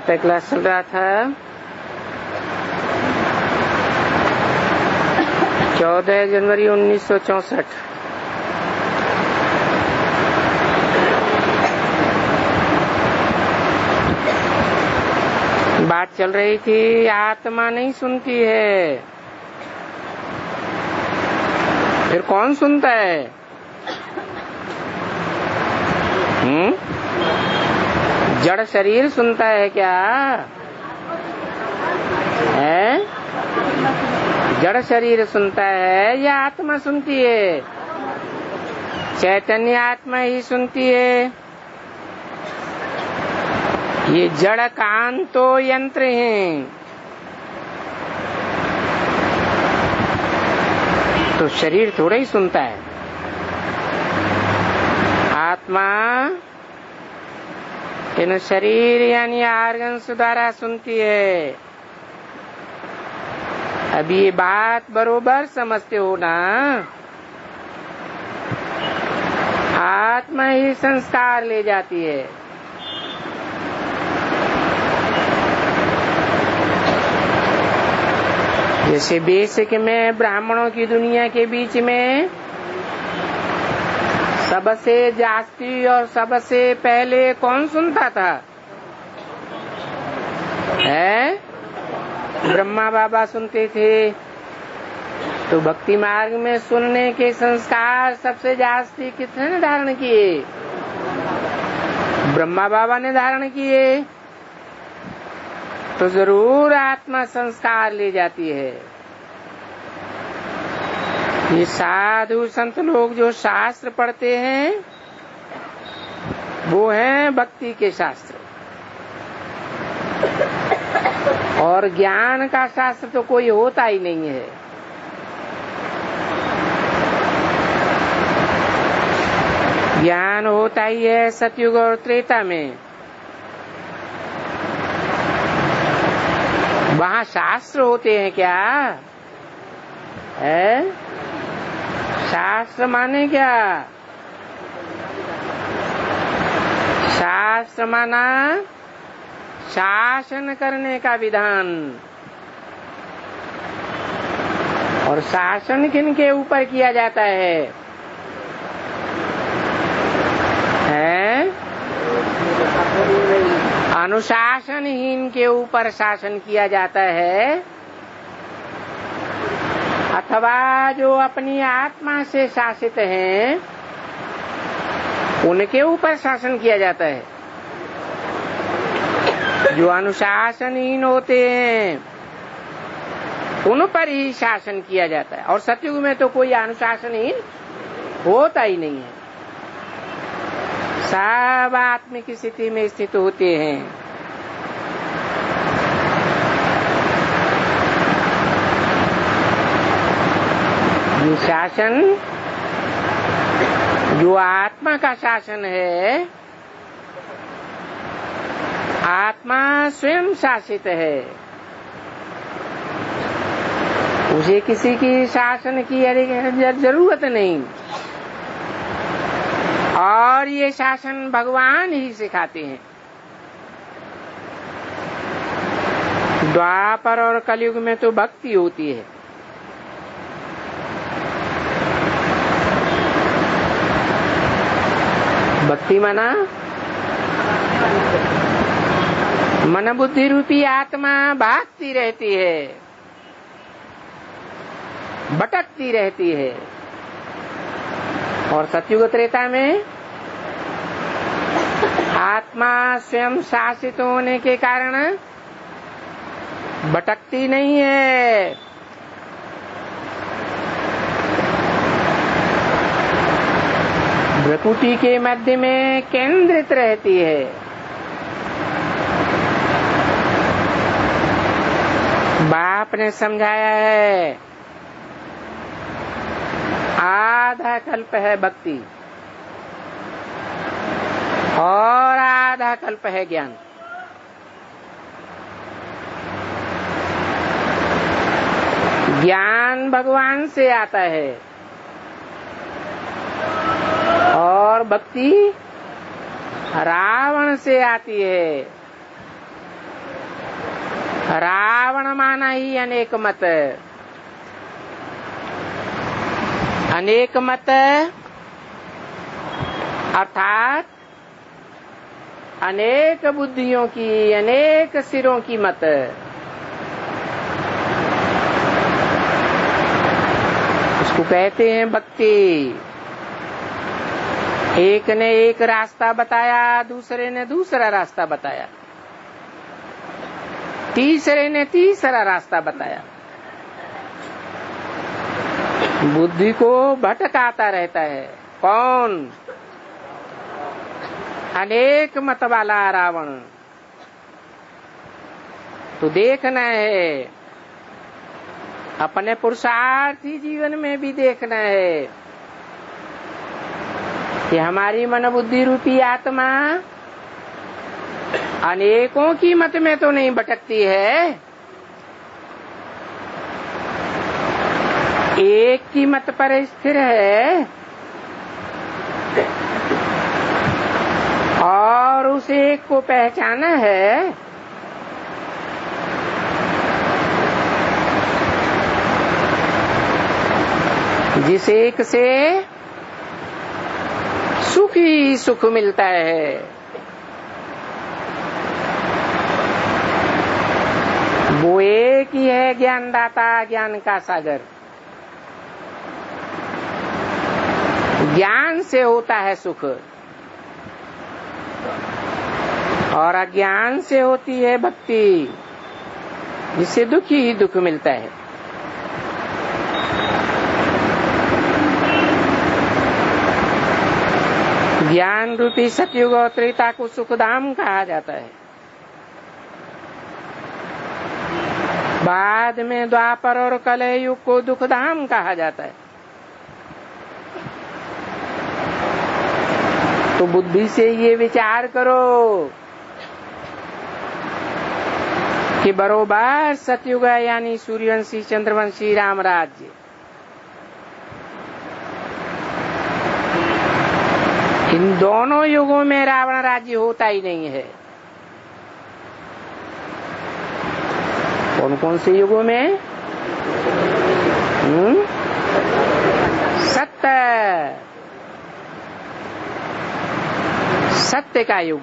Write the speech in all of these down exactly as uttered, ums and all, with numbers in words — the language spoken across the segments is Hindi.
तक क्लास चल रहा था। चौदह जनवरी उन्नीस सौ चौसठ। बात चल रही थी आत्मा नहीं सुनती है, फिर कौन सुनता है? हम्म जड़ शरीर सुनता है क्या? है जड़ शरीर सुनता है या आत्मा सुनती है? चैतन्य आत्मा ही सुनती है। ये जड़ कान तो यंत्र हैं, तो शरीर थोड़ा ही सुनता है। आत्मा इन शरीर यानी आर्गन्स द्वारा सुनती है। अब ये बात बरोबर समझते हो ना? आत्मा ही संस्कार ले जाती है। जैसे बेसिक में ब्राह्मणों की दुनिया के बीच में सबसे जास्ती और सबसे पहले कौन सुनता था? है ब्रह्मा बाबा सुनते थे। तो भक्ति मार्ग में सुनने के संस्कार सबसे जास्ती किसने ने धारण किए? ब्रह्मा बाबा ने धारण किए। तो जरूर आत्मा संस्कार ले जाती है। ये साधु संत लोग जो शास्त्र पढ़ते हैं वो हैं भक्ति के शास्त्र, और ज्ञान का शास्त्र तो कोई होता ही नहीं है। ज्ञान होता ही है सतयुग और त्रेता में। वहाँ शास्त्र होते हैं क्या? है शास्त्र माने क्या? शास्त्र माना शासन करने का विधान। और शासन किन के ऊपर किया जाता है? है अनुशासनहीन के ऊपर शासन किया जाता है, अथवा जो अपनी आत्मा से शासित हैं उनके ऊपर शासन किया जाता है। जो अनुशासनहीन होते हैं उन पर ही शासन किया जाता है। और सतयुग में तो कोई अनुशासनहीन होता ही नहीं है। सब आत्मिक स्थिति में स्थित होते हैं। ये शासन जो आत्मा का शासन है, आत्मा स्वयं शासित है। उसे किसी की शासन की जरूरत नहीं। और ये शासन भगवान ही सिखाते हैं। द्वापर और कलयुग में तो भक्ति होती है। भक्ति माना मन बुद्धि रूपी आत्मा भागती रहती है, भटकती रहती है। और सतयुग त्रेता में आत्मा स्वयं शासित होने के कारण भटकती नहीं है। प्रकृति के मध्य में केंद्रित रहती है। बाप ने समझाया है आधा कल्प है भक्ति और आधा कल्प है ज्ञान। ज्ञान भगवान से आता है और भक्ति रावण से आती है। रावण माना ही अनेक मत। अनेक मत अर्थात अनेक बुद्धियों की, अनेक सिरों की मत। उसको कहते हैं भक्ति। एक ने एक रास्ता बताया, दूसरे ने दूसरा रास्ता बताया, तीसरे ने तीसरा रास्ता बताया। बुद्धि को भटकाता रहता है कौन? अनेक मत वाला रावण। तो देखना है, अपने पुरुषार्थी जीवन में भी देखना है कि हमारी मन बुद्धि रूपी आत्मा अनेकों की मत में तो नहीं भटकती है, एक की मत पर स्थिर है और उस एक को पहचाना है। जिस एक से सुख ही सुख मिलता है। वो एक ही है ज्ञानदाता, ज्ञान का सागर। ज्ञान से होता है सुख और अज्ञान से होती है भक्ति, जिससे दुख ही दुख मिलता है। ज्ञान रूपी सतयुग और त्रेता को सुखधाम कहा जाता है। बाद में द्वापर और कलयुग को दुखधाम कहा जाता है। तो बुद्धि से ये विचार करो कि बरोबर सतयुग यानी सूर्यवंशी, चंद्रवंशी, राम राज्य, इन दोनों युगों में रावण राज्य होता ही नहीं है। कौन कौन से युगों में? हम्म? सत्य, सत्य का युग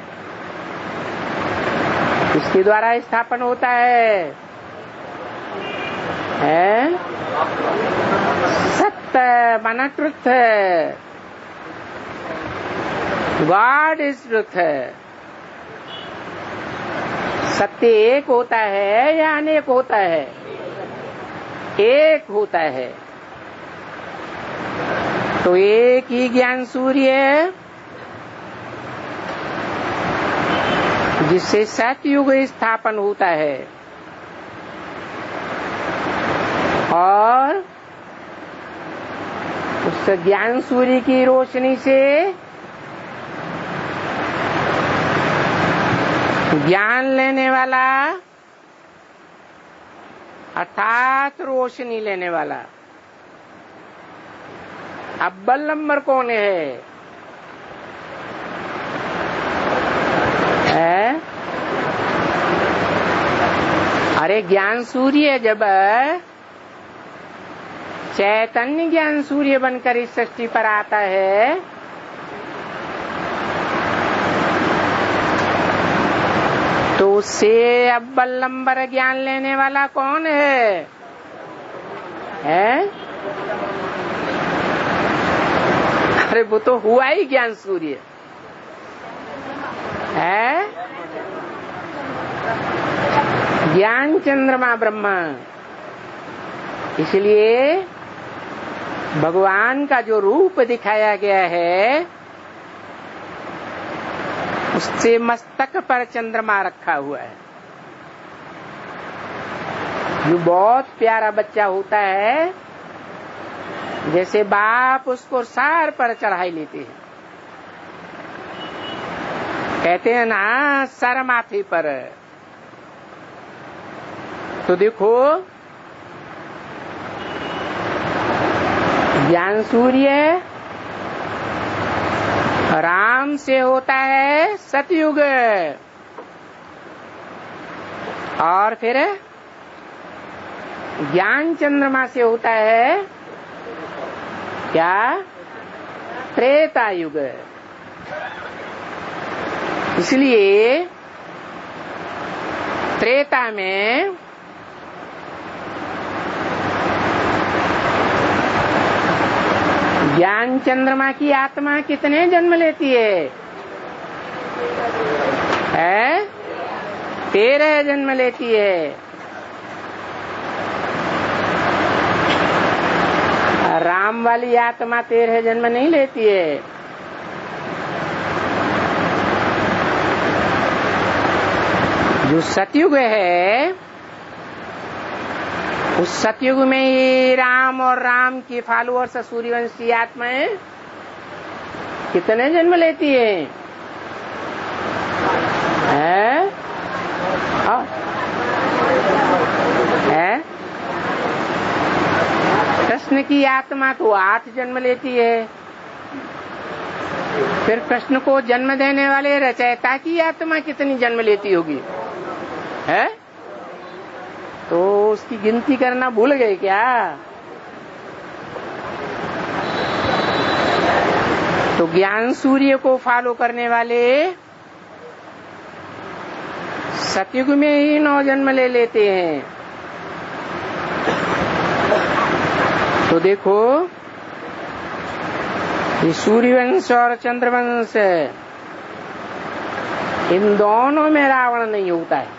इसके द्वारा स्थापन होता है, है? सत्य माना ट्रुथ, गॉड इज ट्रुथ। सत्य एक होता है या अनेक होता है? एक होता है। तो एक ही ज्ञान सूर्य जिससे सतयुग स्थापन होता है और उस ज्ञान सूर्य की रोशनी से ज्ञान लेने वाला अर्थात रोशनी लेने वाला अव्वल नंबर कौन है? है? अरे ज्ञान सूर्य जब चैतन्य ज्ञान सूर्य बनकर इस सृष्टि पर आता है तो उससे अव्वल नंबर ज्ञान लेने वाला कौन है? है? अरे वो तो हुआ ही ज्ञान सूर्य है। ज्ञान चंद्रमा ब्रह्मा। इसलिए भगवान का जो रूप दिखाया गया है उससे मस्तक पर चंद्रमा रखा हुआ है। जो बहुत प्यारा बच्चा होता है जैसे बाप उसको सार पर चढ़ाई लेते हैं, कहते हैं ना सर माथे पर। तो देखो ज्ञान सूर्य राम से होता है सतयुग और फिर ज्ञान चंद्रमा से होता है क्या? त्रेता युग। इसलिए त्रेता में ज्ञान चंद्रमा की आत्मा कितने जन्म लेती है? है? तेरह जन्म लेती है। राम वाली आत्मा तेरह जन्म नहीं लेती है। जो सतयुग है, उस सतयुग में ही राम और राम की फॉलोअर्स सूर्यवंशी आत्माएं कितने जन्म लेती है? है? है? कृष्ण की आत्मा तो आठ जन्म लेती है। फिर कृष्ण को जन्म देने वाले रचयिता की आत्मा कितनी जन्म लेती होगी? है? तो उसकी गिनती करना भूल गए क्या? तो ज्ञान सूर्य को फॉलो करने वाले सतयुग में ही नौ जन्म ले लेते हैं। तो देखो, ये सूर्यवंश और चंद्रवंश, इन दोनों में रावण नहीं होता है।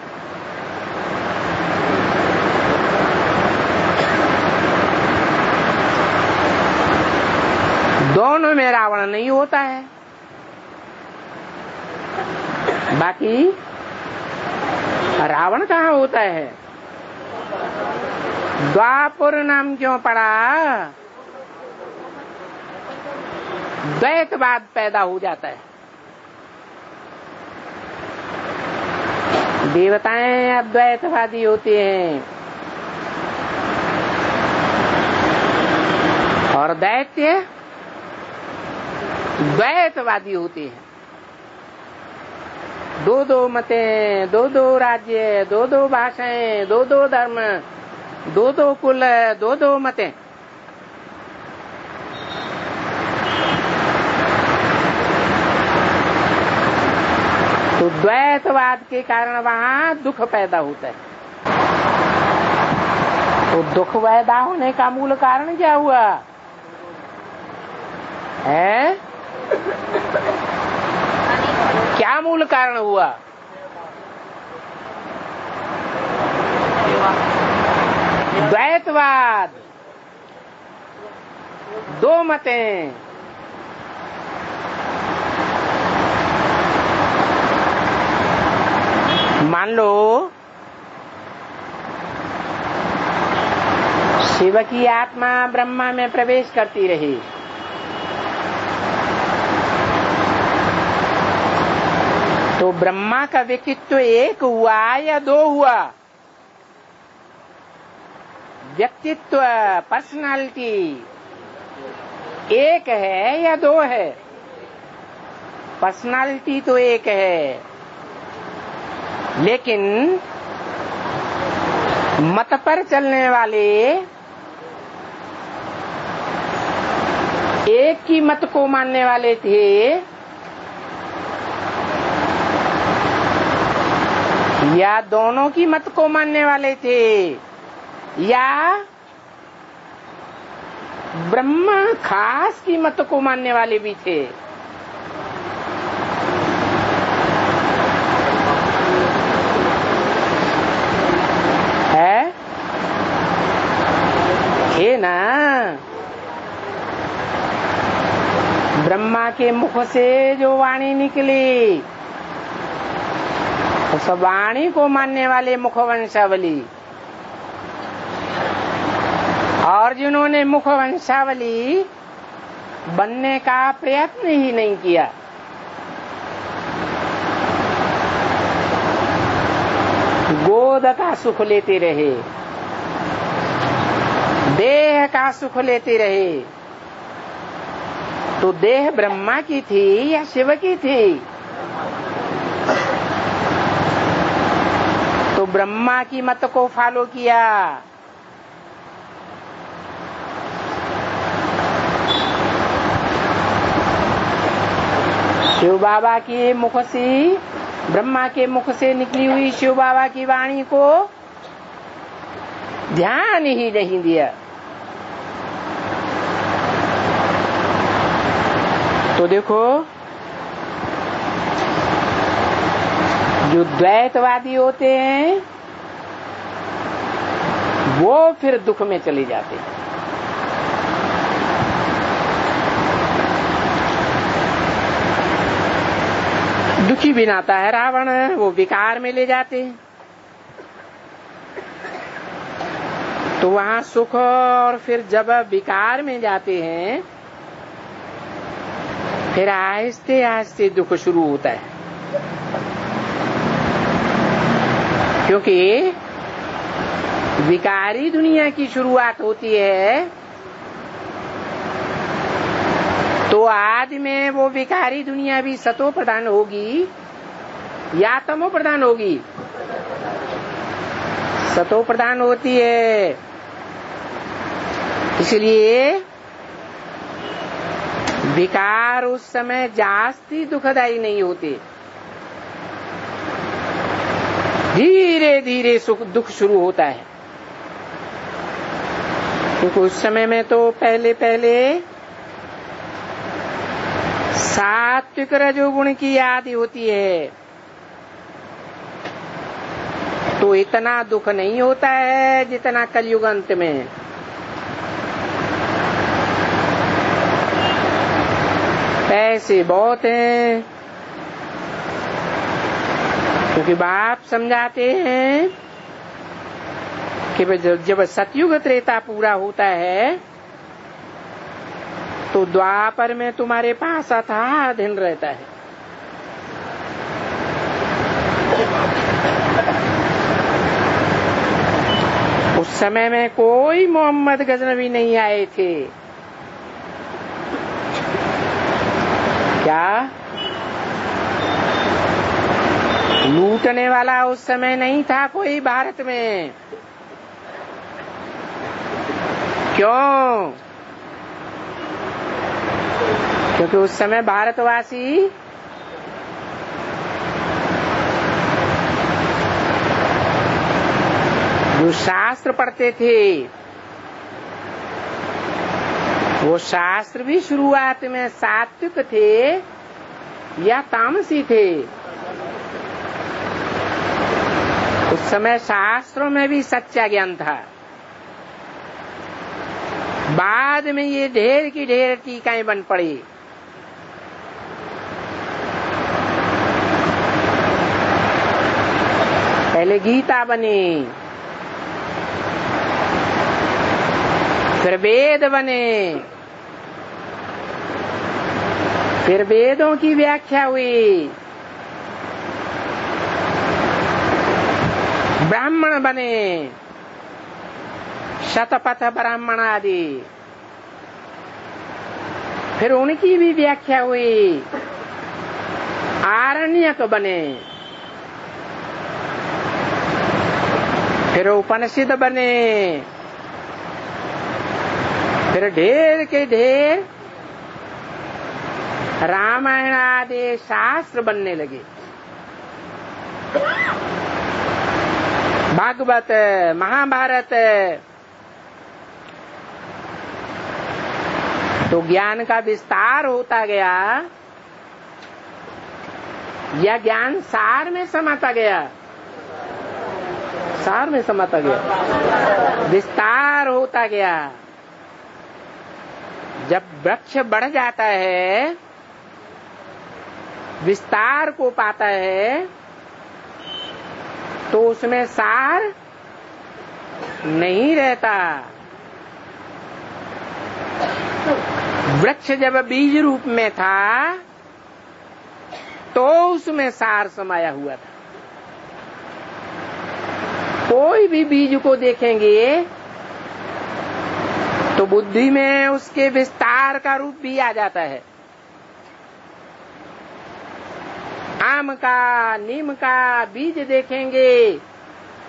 दोनों में रावण नहीं होता है। बाकी रावण कहाँ होता है? द्वापर नाम क्यों पड़ा? द्वैतवाद पैदा हो जाता है। देवताएं अद्वैतवादी होते हैं और दैत्य द्वैतवादी होते हैं। दो दो मतें, दो दो राज्य, दो दो भाषाएं, दो दो धर्म, दो दो कुल, दो दो मतें। तो द्वैतवाद के कारण वहां दुख पैदा होता है। तो दुख पैदा होने का मूल कारण क्या हुआ है? क्या मूल कारण हुआ? द्वैतवाद, दो मतें। मान लो शिव की आत्मा ब्रह्मा में प्रवेश करती रही, तो ब्रह्मा का व्यक्तित्व एक हुआ या दो हुआ? व्यक्तित्व, पर्सनालिटी एक है या दो है? पर्सनालिटी तो एक है, लेकिन मत पर चलने वाले एक की मत को मानने वाले थे या दोनों की मत को मानने वाले थे, या ब्रह्मा खास की मत को मानने वाले भी थे? है है ना? ब्रह्मा के मुख से जो वाणी निकली, उस वाणी को मानने वाले मुखवंशावली, और जिन्होंने मुखवंशावली बनने का प्रयत्न ही नहीं किया, गोद का सुख लेते रहे, देह का सुख लेते रहे, तो देह ब्रह्मा की थी या शिव की थी? तो तो ब्रह्मा की मत को फॉलो किया। शिव बाबा के मुख से, ब्रह्मा के मुख से निकली हुई शिव बाबा की वाणी को ध्यान ही नहीं दिया। तो देखो, जो द्वैतवादी होते हैं वो फिर दुख में चले जाते हैं। दुखी बनाता है रावण, वो विकार में ले जाते हैं। तो वहां सुख, और फिर जब विकार में जाते हैं फिर आहिस्ते आहिस्ते दुख शुरू होता है। क्योंकि विकारी दुनिया की शुरुआत होती है तो आदि में वो विकारी दुनिया भी सतो प्रधान होगी या तमो प्रधान होगी? सतो प्रधान होती है। इसलिए विकार उस समय जास्ती दुखदायी नहीं होते, धीरे धीरे सुख दुख शुरू होता है। क्योंकि उस समय में तो पहले पहले सात्विक रजोगुण की आदि होती है, तो इतना दुख नहीं होता है जितना कलयुग अंत में। पैसे बहुत हैं, क्योंकि बाप समझाते हैं कि जब सतयुग त्रेता पूरा होता है तो द्वापर में तुम्हारे पास अथाह धन रहता है। उस समय में कोई मोहम्मद गजनवी नहीं आए थे। क्या लूटने वाला उस समय नहीं था कोई भारत में? क्यों? क्योंकि उस समय भारतवासी जो शास्त्र पढ़ते थे वो शास्त्र भी शुरुआत में सात्विक थे या तामसी थे? उस समय शास्त्रों में भी सच्चा ज्ञान था। बाद में ये ढेर की ढेर टीकाएं बन पड़ी। पहले गीता बनी, फिर वेद बने, फिर वेदों की व्याख्या हुई, ब्राह्मण बने, शतपथ ब्राह्मण आदि, फिर उनकी भी व्याख्या हुई, आरण्यक बने, फिर उपनिषद बने, फिर ढेर के ढेर रामायण आदि शास्त्र बनने लगे। भागवत, महाभारत, तो ज्ञान का विस्तार होता गया या ज्ञान सार में समाता गया? सार में समाता गया, विस्तार होता गया। जब वृक्ष बढ़ जाता है, विस्तार को पाता है, तो उसमें सार नहीं रहता। वृक्ष जब बीज रूप में था तो उसमें सार समाया हुआ था। कोई भी बीज को देखेंगे तो बुद्धि में उसके विस्तार का रूप भी आ जाता है। आम का, नीम का बीज देखेंगे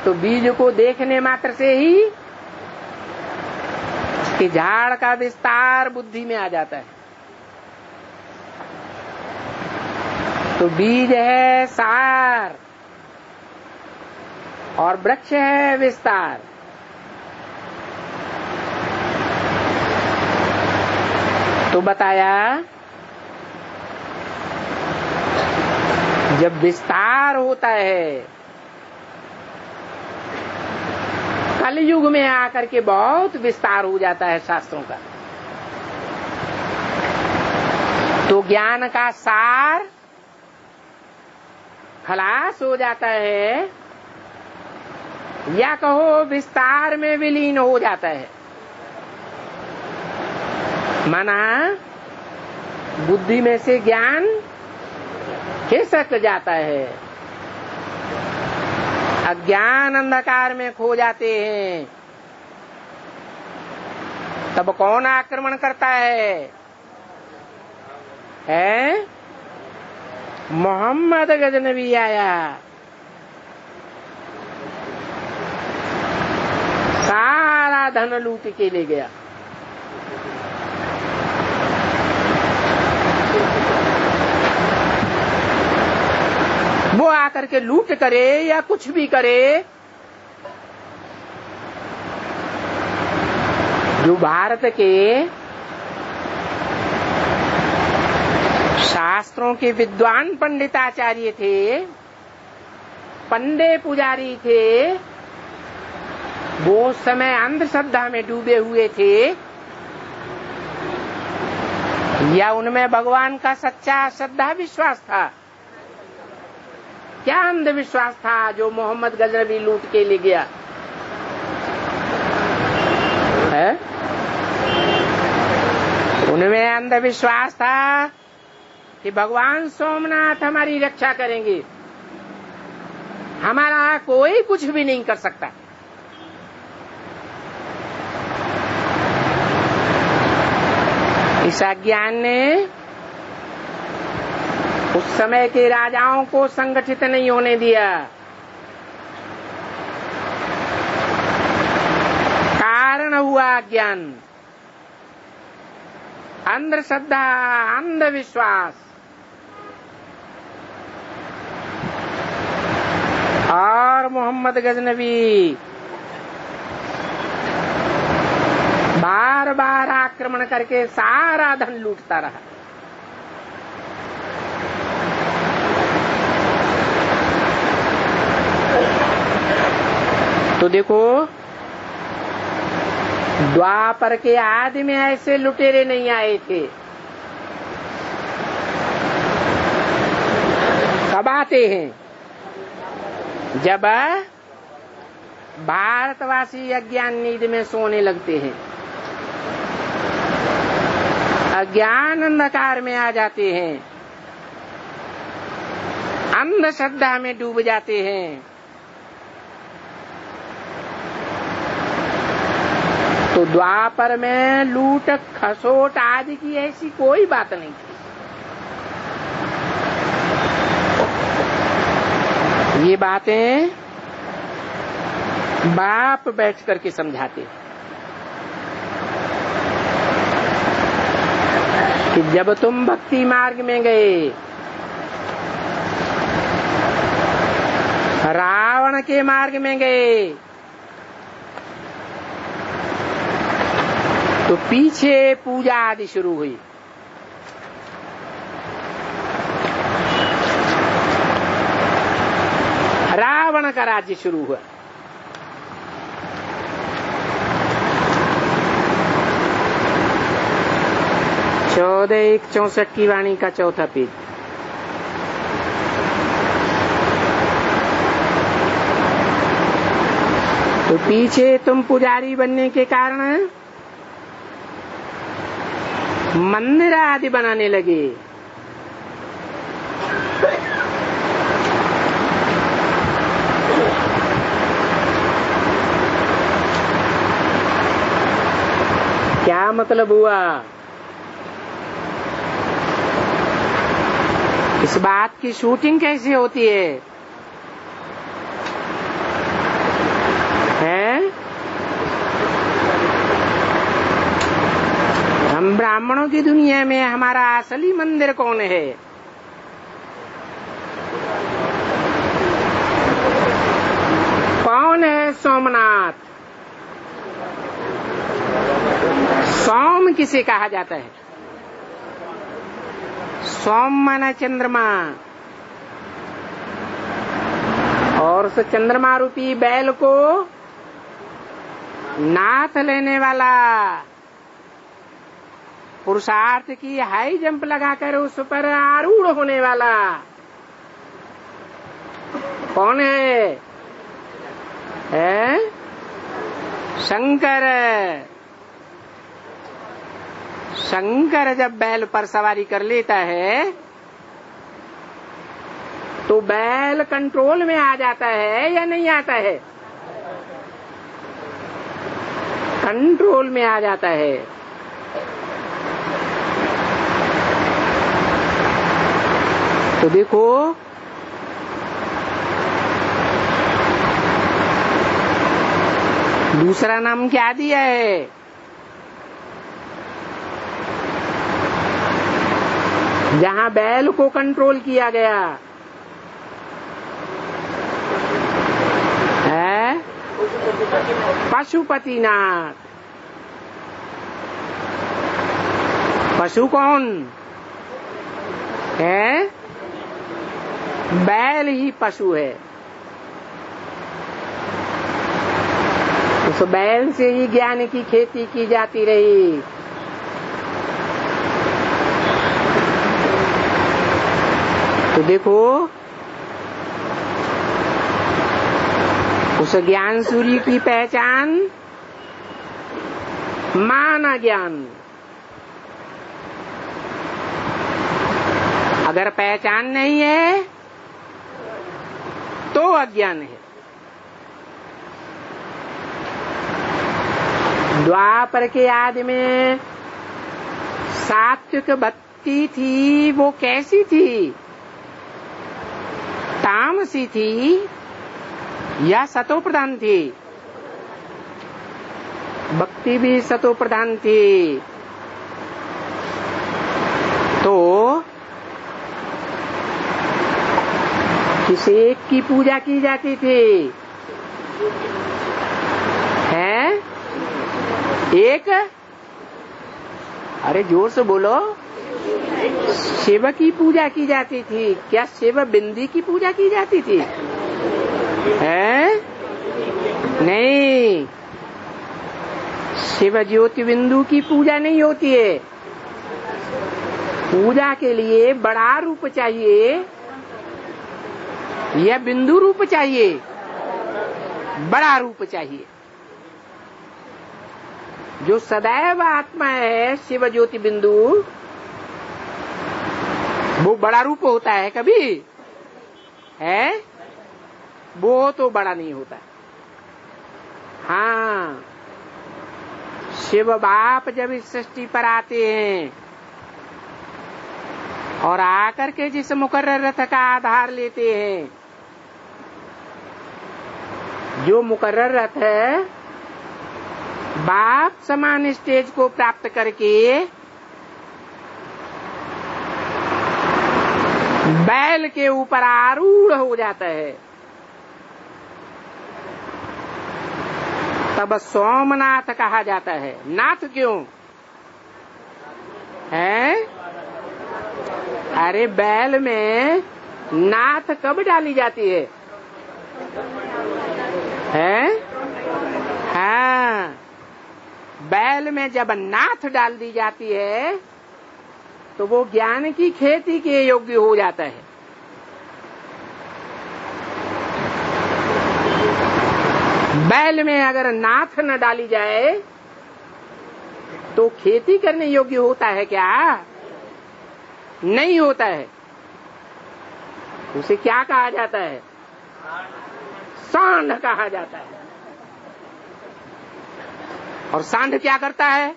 तो बीज को देखने मात्र से ही कि झाड़ का विस्तार बुद्धि में आ जाता है। तो बीज है सार और वृक्ष है विस्तार। तो बताया जब विस्तार होता है, कलयुग में आकर के बहुत विस्तार हो जाता है शास्त्रों का, तो ज्ञान का सार खलास हो जाता है, या कहो विस्तार में विलीन हो जाता है। माना बुद्धि में से ज्ञान खिसक जाता है, अज्ञान अंधकार में खो जाते हैं। तब कौन आक्रमण करता है? है मोहम्मद गजनबी आया, सारा धन लूट के ले गया। वो आकर के लूट करे या कुछ भी करे, जो भारत के शास्त्रों के विद्वान पंडिताचार्य थे, पंडे पुजारी थे, वो समय अंधश्रद्धा में डूबे हुए थे, या उनमें भगवान का सच्चा श्रद्धा विश्वास था? क्या अंधविश्वास था जो मोहम्मद गजनबी लूट के ले गया है? उनमें अंधविश्वास था कि भगवान सोमनाथ हमारी रक्षा करेंगे, हमारा कोई कुछ भी नहीं कर सकता। इस अज्ञान ने उस समय के राजाओं को संगठित नहीं होने दिया। कारण हुआ अज्ञान, अंधश्रद्धा, अंधविश्वास। और मोहम्मद गजनबी बार बार आक्रमण करके सारा धन लूटता रहा। तो देखो, द्वापर के आदि में ऐसे लुटेरे नहीं आए थे। कब आते हैं? जब भारतवासी अज्ञान नींद में सोने लगते हैं, अज्ञान अंधकार में आ जाते हैं, अंधश्रद्धा में डूब जाते हैं। तो द्वापर में लूट खसोट आदि की ऐसी कोई बात नहीं थी। ये बातें बाप बैठ करके समझाते कि जब तुम भक्ति मार्ग में गए, रावण के मार्ग में गए, तो पीछे पूजा आदि शुरू हुई। रावण का राज्य शुरू हुआ। चौदह एक चौसठ की वाणी का चौथा पेज। तो पीछे तुम पुजारी बनने के कारण मंदिर आदि बनाने लगे। क्या मतलब हुआ? इस बात की शूटिंग कैसे होती है? ब्राह्मणों की दुनिया में हमारा असली मंदिर कौन है? कौन है सोमनाथ? सोम किसे कहा जाता है? सोम माना चंद्रमा, और उस चंद्रमा रूपी बैल को नाथ लेने वाला, पुरुषार्थ की हाई जंप लगाकर उस पर आरूढ़ होने वाला कौन है? है शंकर। शंकर जब बैल पर सवारी कर लेता है तो बैल कंट्रोल में आ जाता है या नहीं आता है? कंट्रोल में आ जाता है। तो देखो, दूसरा नाम क्या दिया है? जहां बैल को कंट्रोल किया गया है पशुपतिनाथ। पशु कौन है? बैल ही पशु है। उस बैल से ही ज्ञान की खेती की जाती रही। तो देखो, उस ज्ञान सूर्य की पहचान माना ज्ञान। अगर पहचान नहीं है तो अज्ञान है। द्वापर के आदि में सात्विक भक्ति थी, वो कैसी थी? तामसी थी या सतो प्रधान थी? भक्ति भी सतो प्रधान थी। तो किस एक की पूजा की जाती थी? है एक? अरे जोर से बोलो। शिव की पूजा की जाती थी। क्या शिव बिंदी की पूजा की जाती थी? है नहीं, शिव ज्योति बिंदु की पूजा नहीं होती है। पूजा के लिए बड़ा रूप चाहिए या बिंदु रूप चाहिए? बड़ा रूप चाहिए। जो सदैव आत्मा है शिव ज्योति बिंदु, वो बड़ा रूप होता है कभी? है? वो तो बड़ा नहीं होता। हाँ, शिव बाप जब इस सृष्टि पर आते हैं और आकर के जिस मुकर्रर रथ का आधार लेते हैं, जो मुकर्रर रथ है, बाप समान स्टेज को प्राप्त करके बैल के ऊपर आरूढ़ हो जाता है, तब सोमनाथ कहा जाता है। नाथ क्यों है? अरे बैल में नाथ कब डाली जाती है? है? हाँ, बैल में जब नाथ डाल दी जाती है तो वो ज्ञान की खेती के योग्य हो जाता है। बैल में अगर नाथ न डाली जाए तो खेती करने योग्य होता है क्या? नहीं होता है। उसे क्या कहा जाता है? सांड कहा जाता है। और सांड क्या करता है?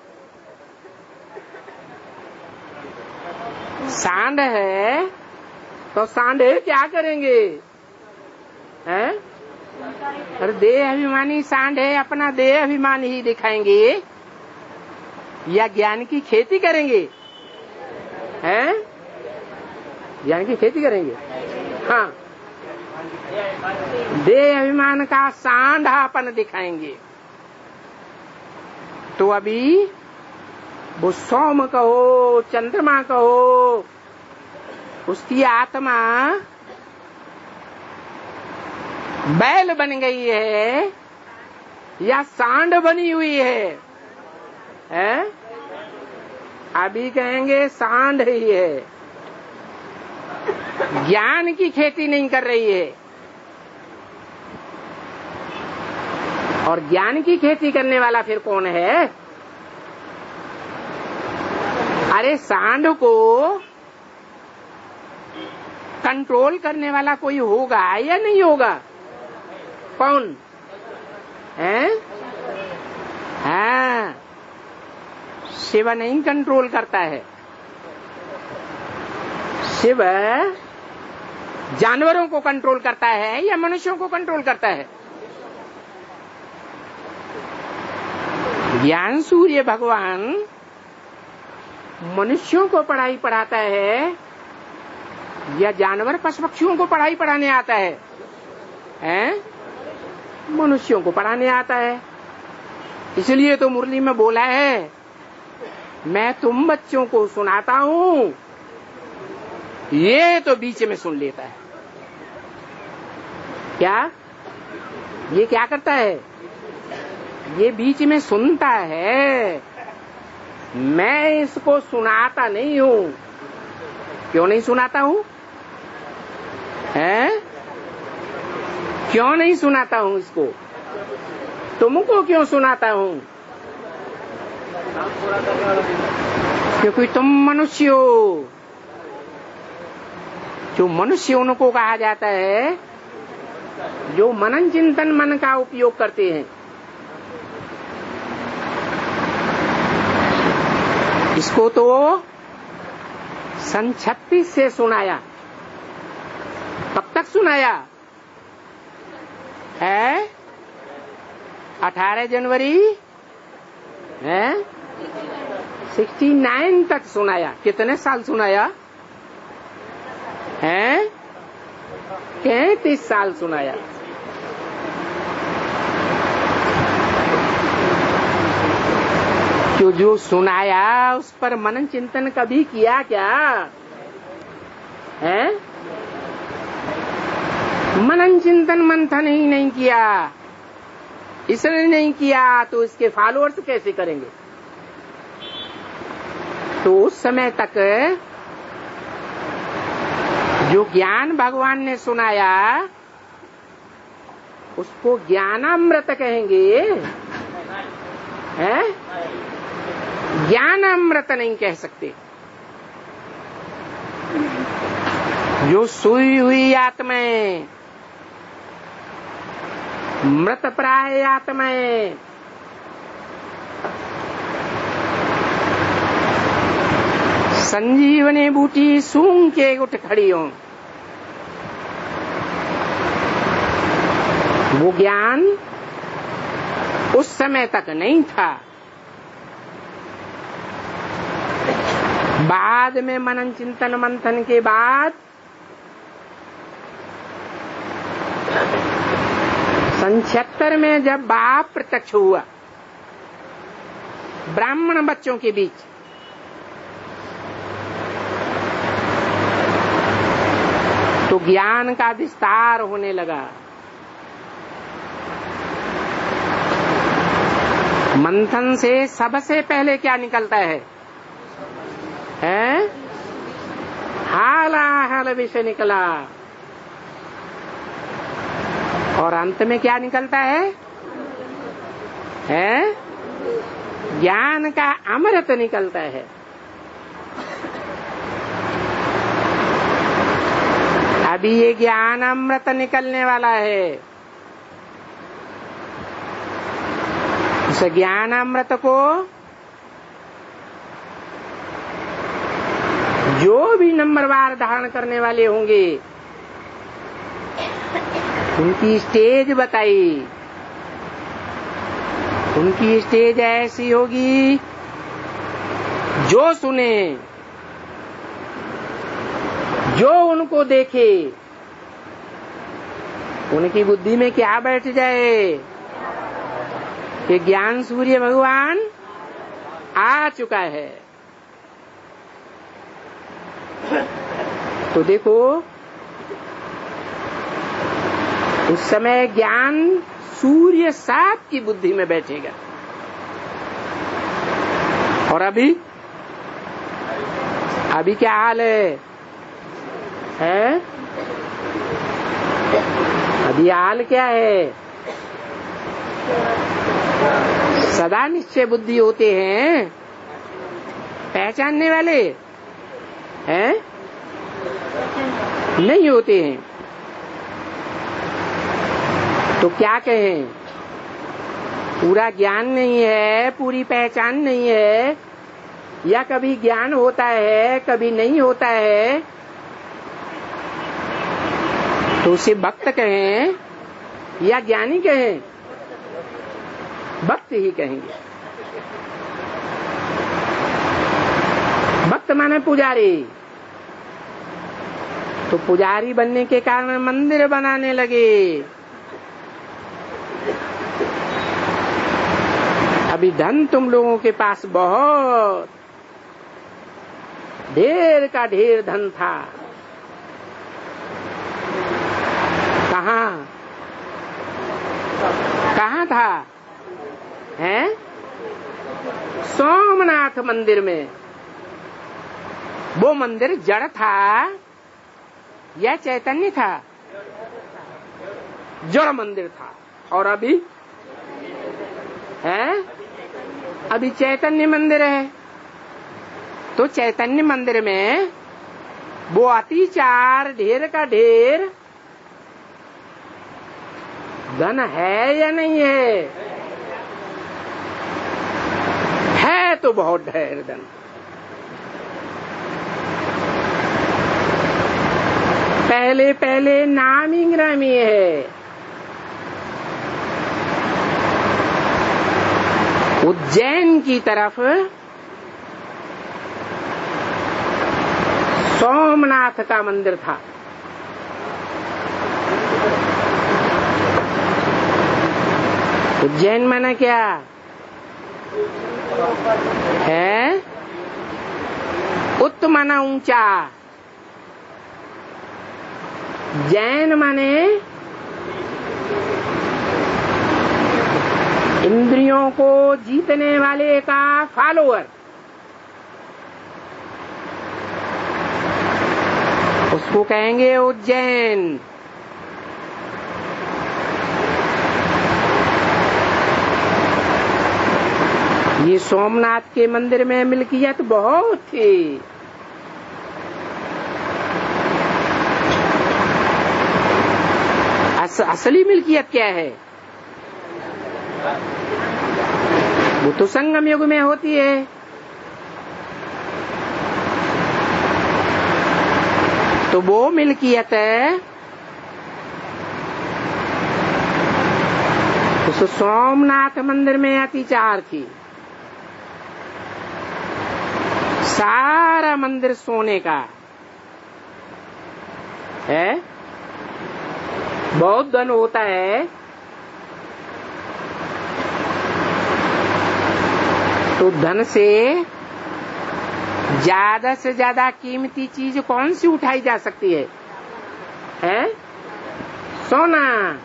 सांड है तो सांडे क्या करेंगे? हैं? अरे देह अभिमानी सांड है, अपना देह अभिमान ही दिखाएंगे। या ज्ञान की खेती करेंगे? हैं? ज्ञान की खेती करेंगे? हाँ, देह अभिमान का सांडापन दिखाएंगे। तो अभी वो सोम कहो, चंद्रमा कहो, उसकी आत्मा बैल बन गई है या सांड बनी हुई है? हैं? अभी कहेंगे सांड ही है, ज्ञान की खेती नहीं कर रही है। और ज्ञान की खेती करने वाला फिर कौन है? अरे सांड को कंट्रोल करने वाला कोई होगा या नहीं होगा? कौन है? हाँ, शिव नहीं कंट्रोल करता है। शिव जानवरों को कंट्रोल करता है या मनुष्यों को कंट्रोल करता है? ज्ञान सूर्य भगवान मनुष्यों को पढ़ाई पढ़ाता है या जानवर पशु पक्षियों को पढ़ाई पढ़ाने आता है? हैं? मनुष्यों को पढ़ाने आता है। इसलिए तो मुरली में बोला है, मैं तुम बच्चों को सुनाता हूँ, ये तो बीच में सुन लेता है। क्या ये क्या करता है? ये बीच में सुनता है, मैं इसको सुनाता नहीं हूँ। क्यों नहीं सुनाता हूँ? हैं? क्यों नहीं सुनाता हूँ इसको? तुमको क्यों सुनाता हूँ? क्योंकि तुम मनुष्य हो। जो मनुष्य उनको कहा जाता है जो मनन चिंतन मन का उपयोग करते हैं। इसको तो सन छत्तीस से सुनाया। कब तक सुनाया है? अठारह जनवरी है सिक्सटी नाइन तक सुनाया। कितने साल सुनाया है? तैतीस साल सुनाया। जो जो सुनाया उस पर मनन चिंतन कभी किया क्या है? मनन चिंतन मंथन ही नहीं किया। इसने नहीं किया तो इसके फॉलोअर्स कैसे करेंगे? तो उस समय तक जो ज्ञान भगवान ने सुनाया उसको ज्ञानामृत कहेंगे, हैं? ज्ञानामृत नहीं कह सकते। जो सोई हुई आत्माएं, मृत प्राय आत्माएं, संजीवनी बूटी सूंघ के उठ खड़ी हों, वो ज्ञान उस समय तक नहीं था। बाद में मनन चिंतन मंथन के बाद सन छिहत्तर में जब बाप प्रत्यक्ष हुआ ब्राह्मण बच्चों के बीच, तो ज्ञान का विस्तार होने लगा। मंथन से सबसे पहले क्या निकलता है? हैं? हालाहल विषय निकला। और अंत में क्या निकलता है? हैं? ज्ञान का अमृत निकलता है। अभी ये ज्ञान अमृत निकलने वाला है। उस ज्ञान अमृत को जो भी नंबरवार धारण करने वाले होंगे उनकी स्टेज बताई। उनकी स्टेज ऐसी होगी जो सुने, जो उनको देखे, उनकी बुद्धि में क्या बैठ जाए कि ज्ञान सूर्य भगवान आ चुका है। तो देखो, उस समय ज्ञान सूर्य साप की बुद्धि में बैठेगा। और अभी अभी क्या हाल है, है? अभी हाल क्या है? सदा निश्चय बुद्धि होते हैं पहचानने वाले, हैं? नहीं होते हैं। तो क्या कहें, पूरा ज्ञान नहीं है, पूरी पहचान नहीं है, या कभी ज्ञान होता है कभी नहीं होता है, तो उसे भक्त कहें या ज्ञानी कहें? भक्त ही कहेंगे। भक्त माने पुजारी। तो पुजारी बनने के कारण मंदिर बनाने लगे। अभी धन तुम लोगों के पास बहुत, ढेर का ढेर धन था। कहाँ कहाँ था? हैं? सोमनाथ मंदिर में। वो मंदिर जड़ था या चैतन्य था? जड़ मंदिर था। और अभी है, अभी चैतन्य मंदिर है। तो चैतन्य मंदिर में वो अतिचार ढेर का ढेर धन है या नहीं है? है तो बहुत ढेर धन। पहले पहले नामी ग्रामी है। उज्जैन की तरफ सोमनाथ का मंदिर था। उज्जैन माना क्या है? उत माना ऊंचा, जैन माने इंद्रियों को जीतने वाले का फॉलोअर। उसको कहेंगे उज्जैन। ये सोमनाथ के मंदिर में मिल्कियत बहुत थी। अस, असली मिल्कियत क्या है? वो तो संगम युग में होती है। तो वो मिल्कियत है उस सोमनाथ मंदिर में अतिचार थी। सारा मंदिर सोने का है। बहुत धन होता है तो धन से ज्यादा से ज्यादा कीमती चीज कौन सी उठाई जा सकती है? है सोना।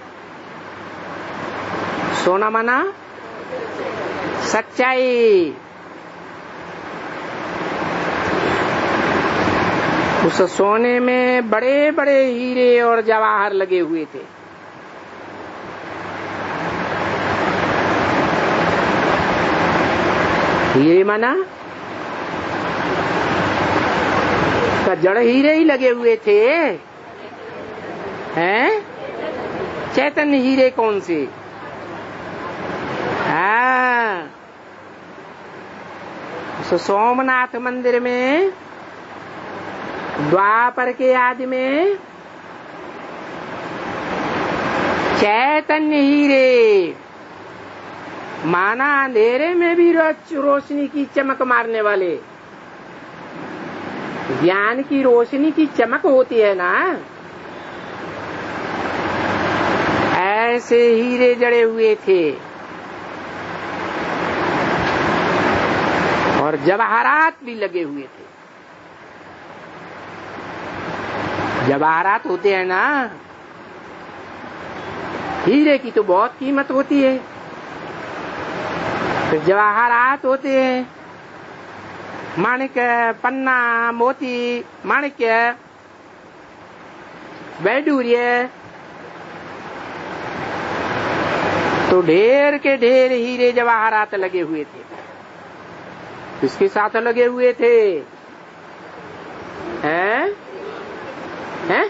सोना माना सच्चाई। उस सोने में बड़े बड़े हीरे और जवाहर लगे हुए थे। हीरे माना का जड़ हीरे ही लगे हुए थे। हैं? चैतन्य हीरे कौन से? हाँ, उस सोमनाथ मंदिर में द्वापर के आदि में चैतन्य हीरे माना अंधेरे में भी रोशनी की चमक मारने वाले। ज्ञान की रोशनी की चमक होती है ना, ऐसे हीरे जड़े हुए थे और जवाहरात भी लगे हुए थे। जवाहरात होते हैं ना, हीरे की तो बहुत कीमत होती है, तो जवाहरात होते हैं, माणिक्य, पन्ना, मोती, माणिक्य, वैडूर्य, तो ढेर के ढेर हीरे जवाहरात लगे हुए थे। किसके साथ लगे हुए थे? हैं? हैं?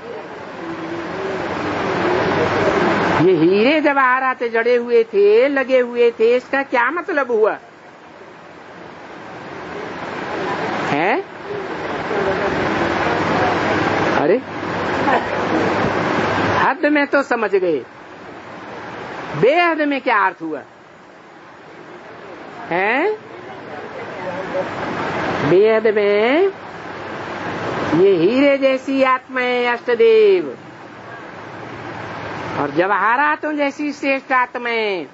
ये हीरे जवाहरात जड़े हुए थे, लगे हुए थे, इसका क्या मतलब हुआ है? अरे हद में तो समझ गए, बेहद में क्या अर्थ हुआ है? बेहद में ये हीरे जैसी आत्माएं अष्टदेव और जवाहरातों जैसी श्रेष्ठ आत्माएं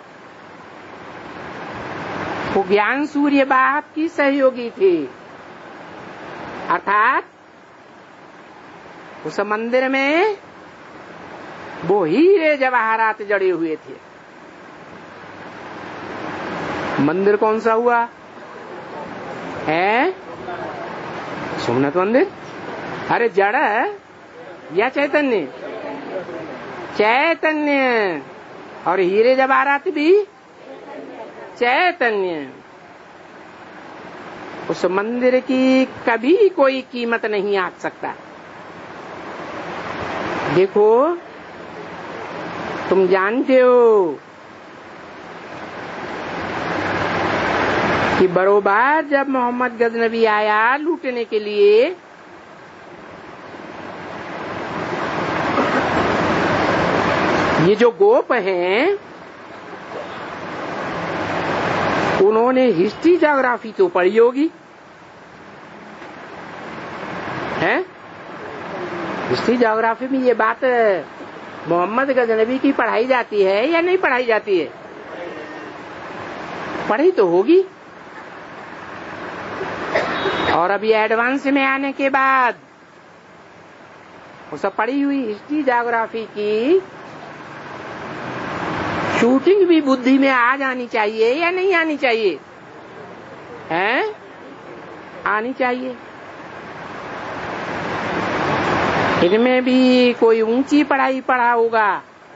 वो ज्ञान सूर्य बाप की सहयोगी थी। अर्थात उस मंदिर में वो हीरे जवाहरात जड़े हुए थे। मंदिर कौन सा हुआ है? सोमनाथ मंदिर। अरे जड़ या चैतन्य? चैतन्य। और हीरे जवाहरात भी चैतन्य। उस मंदिर की कभी कोई कीमत नहीं आंक सकता। देखो तुम जानते हो कि बरोबर जब मोहम्मद गजनबी आया लूटने के लिए, ये जो गोप हैं उन्होंने हिस्ट्री ज्योग्राफी तो पढ़ी होगी है? हिस्ट्री ज्योग्राफी में ये बात मोहम्मद गजनबी की पढ़ाई जाती है या नहीं पढ़ाई जाती है? पढ़ी तो होगी। और अभी एडवांस में आने के बाद वो सब पढ़ी हुई हिस्ट्री ज्योग्राफी की शूटिंग भी बुद्धि में आ जानी चाहिए या नहीं आनी चाहिए? हैं? आनी चाहिए। इनमें भी कोई ऊंची पढ़ाई पढ़ा होगा,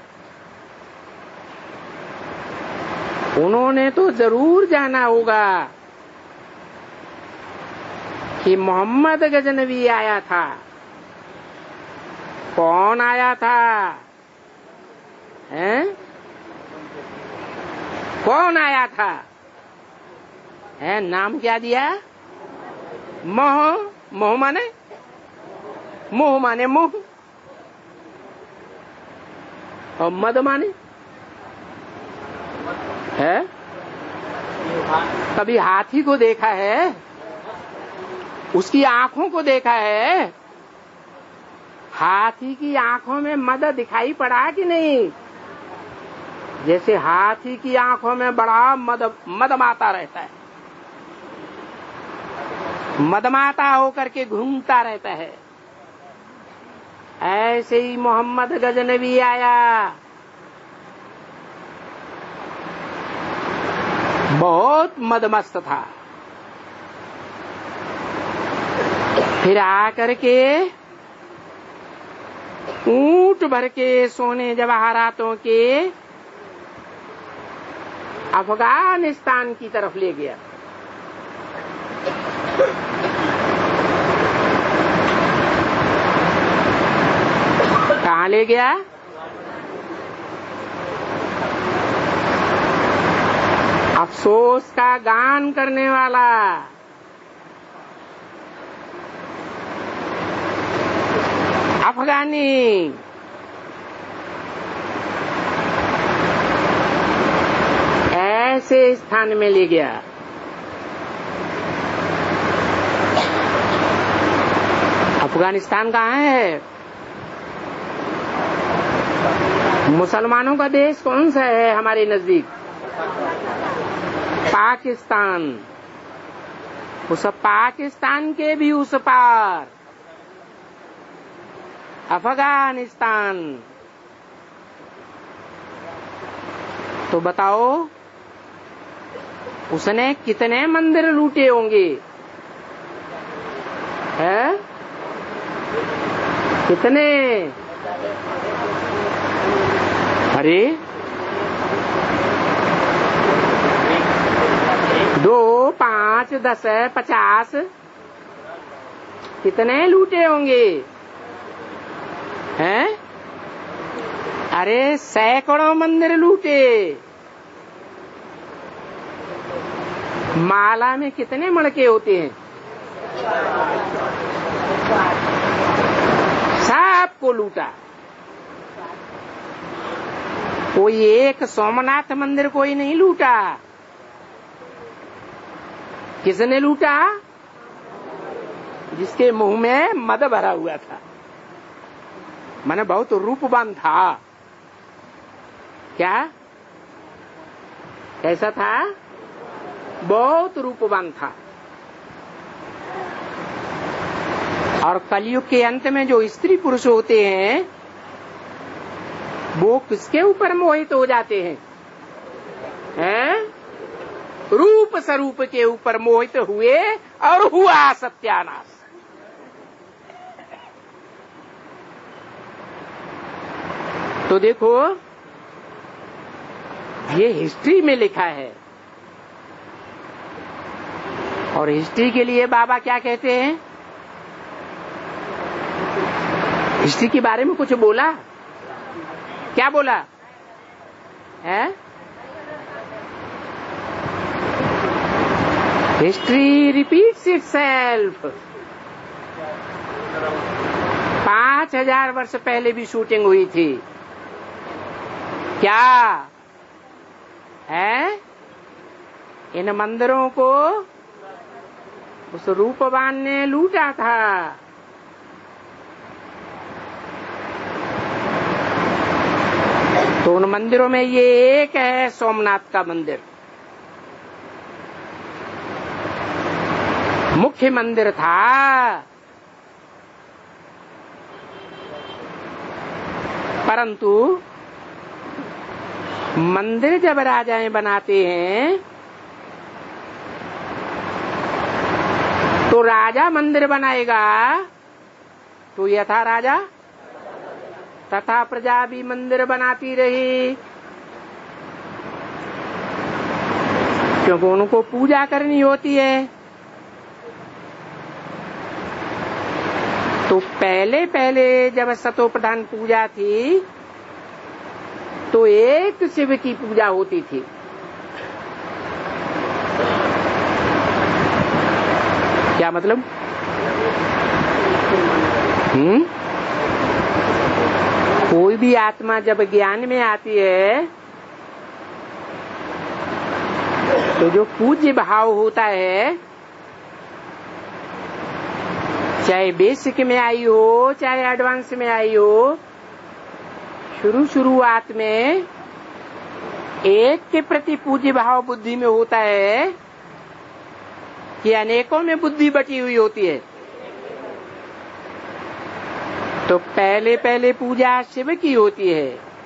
उन्होंने तो जरूर जाना होगा कि मोहम्मद गजनबी आया था। कौन आया था? हैं? कौन आया था? है नाम क्या दिया? मोह। मोह माने मोह माने मोह, और मद माने है? कभी हाथी को देखा है? उसकी आंखों को देखा है? हाथी की आंखों में मद दिखाई पड़ा कि नहीं? जैसे हाथी की आंखों में बड़ा मद मदमाता रहता है, मदमाता होकर के घूमता रहता है, ऐसे ही मोहम्मद गजनबी आया। बहुत मदमस्त था। फिर आकर के ऊंट भर के सोने जवाहरातों के अफगानिस्तान की तरफ ले गया। कहाँ ले गया? अफसोस का गान करने वाला अफगानी ऐसे स्थान में ले गया अफगानिस्तान कहाँ है? मुसलमानों का देश कौन सा है हमारे नजदीक? पाकिस्तान। उस पाकिस्तान के भी उस पार अफगानिस्तान। तो बताओ उसने कितने मंदिर लूटे होंगे? है कितने? अरे दो, पांच, दस, पचास, कितने लूटे होंगे? हैं? अरे सैकड़ों मंदिर लूटे। माला में कितने मणके होते हैं? सबको लूटा। कोई एक सोमनाथ मंदिर कोई नहीं लूटा। किसने लूटा? जिसके मुंह में मद भरा हुआ था, माने बहुत रूपवान था। क्या कैसा था? बहुत रूपवान था। और कलयुग के अंत में जो स्त्री पुरुष होते हैं वो किसके ऊपर मोहित हो जाते हैं? हैं? रूप स्वरूप के ऊपर मोहित हुए और हुआ सत्यानाश। तो देखो ये हिस्ट्री में लिखा है। और हिस्ट्री के लिए बाबा क्या कहते हैं? हिस्ट्री के बारे में कुछ बोला? क्या बोला है? History repeats itself. पांच हजार वर्ष पहले भी शूटिंग हुई थी। क्या है? इन मंदिरों को उस रूपवान ने लूटा था। तो उन मंदिरों में ये एक है सोमनाथ का मंदिर, मुख्य मंदिर था। परंतु मंदिर जब राजाएं बनाते हैं तो राजा मंदिर बनाएगा तो यथा राजा तथा प्रजा भी मंदिर बनाती रही, क्योंकि उनको पूजा करनी होती है। तो पहले पहले जब सतो प्रधान पूजा थी तो एक शिव की पूजा होती थी। क्या मतलब? हम्म कोई भी आत्मा जब ज्ञान में आती है तो जो पूज्य भाव होता है, चाहे बेसिक में आई हो चाहे एडवांस में आई हो, शुरू शुरुआत में एक के प्रति पूज्य भाव बुद्धि में होता है कि अनेकों में बुद्धि बटी हुई होती है। तो पहले पहले पूजा शिव की होती है।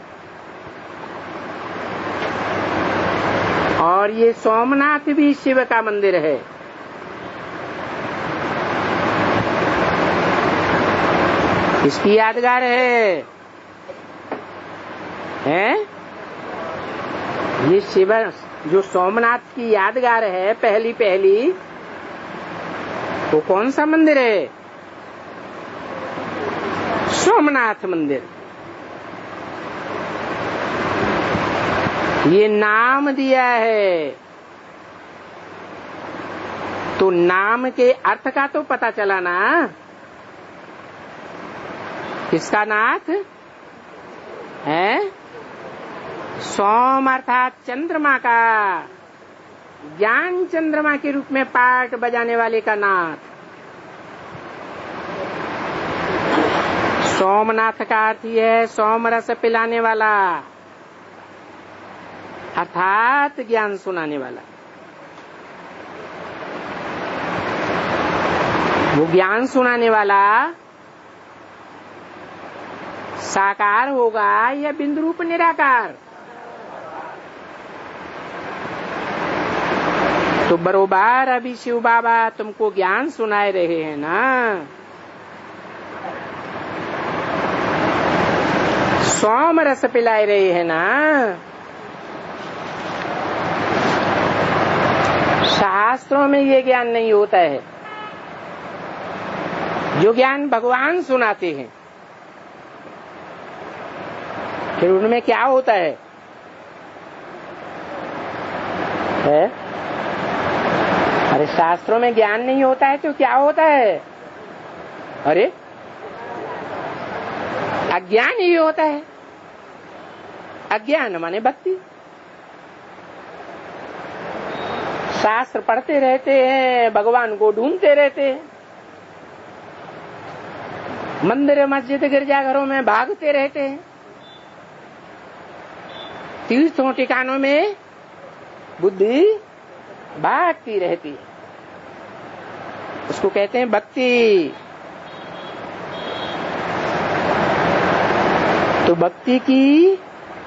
और ये सोमनाथ भी शिव का मंदिर है। इसकी यादगार है हैं? ये शिव जो सोमनाथ की यादगार है पहली पहली, वो कौन सा मंदिर है? सोमनाथ मंदिर। ये नाम दिया है तो नाम के अर्थ का तो पता चला ना। किसका नाथ है? सोम अर्थात चंद्रमा का, ज्ञान चंद्रमा के रूप में पाठ बजाने वाले का नाथ। सोमनाथ का अर्थ ही है सोम रस पिलाने वाला, अर्थात ज्ञान सुनाने वाला। वो ज्ञान सुनाने वाला साकार होगा या बिंदु रूप निराकार? तो बरोबर अभी शिव बाबा तुमको ज्ञान सुनाए रहे हैं ना। सोम रस पिलाए रहे हैं ना। शास्त्रों में ये ज्ञान नहीं होता है। जो ज्ञान भगवान सुनाते हैं फिर उनमें क्या होता है, है? अरे शास्त्रों में ज्ञान नहीं होता है तो क्या होता है? अरे अज्ञान ही होता है। अज्ञान माने भक्ति। शास्त्र पढ़ते रहते हैं, भगवान को ढूंढते रहते हैं, मंदिर मस्जिद गिरजाघरों में भागते रहते हैं, तीर्थों ठिकानों में बुद्धि भागती रहती है। उसको कहते हैं भक्ति। तो भक्ति की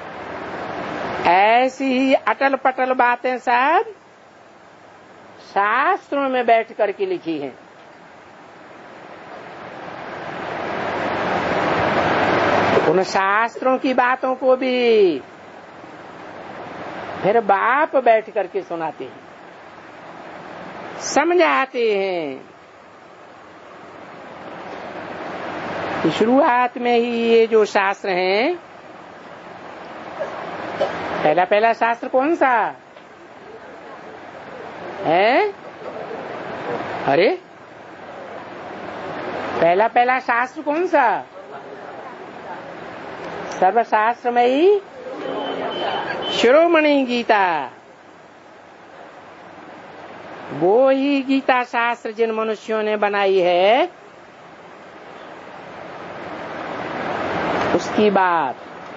ऐसी ही अटल पटल बातें सब शास्त्रों में बैठ करके लिखी हैं। तो उन शास्त्रों की बातों को भी फिर बाप बैठ करके सुनाते हैं, समझाते हैं। शुरुआत में ही ये जो शास्त्र हैं, पहला पहला शास्त्र कौन सा है? अरे पहला पहला शास्त्र कौन सा? सर्वशास्त्र में ही शिरोमणि गीता। वो ही गीता शास्त्र जिन मनुष्यों ने बनाई है, उसकी बात।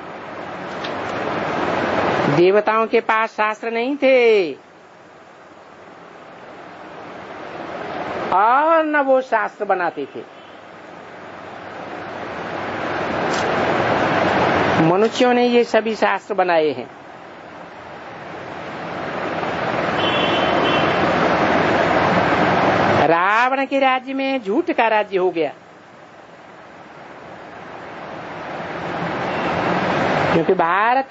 देवताओं के पास शास्त्र नहीं थे और न वो शास्त्र बनाते थे। मनुष्यों ने ये सभी शास्त्र बनाए हैं। रावण के राज्य में झूठ का राज्य हो गया, क्योंकि भारत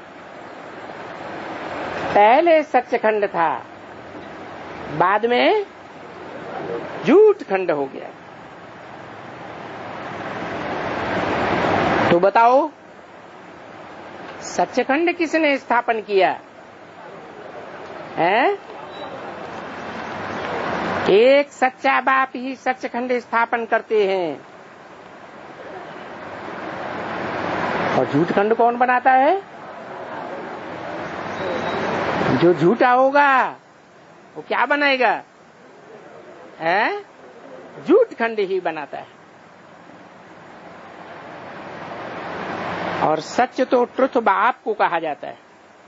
पहले सच्चखंड था, बाद में झूठ खंड हो गया। तो बताओ सच्चखंड किसने स्थापन किया है? एक सच्चा बाप ही सच्चखंड स्थापन करते हैं। और झूठखंड कौन बनाता है? जो झूठा होगा वो क्या बनाएगा? है? झूठखंड ही बनाता है। और सच तो ट्रुथ बाप को कहा जाता है।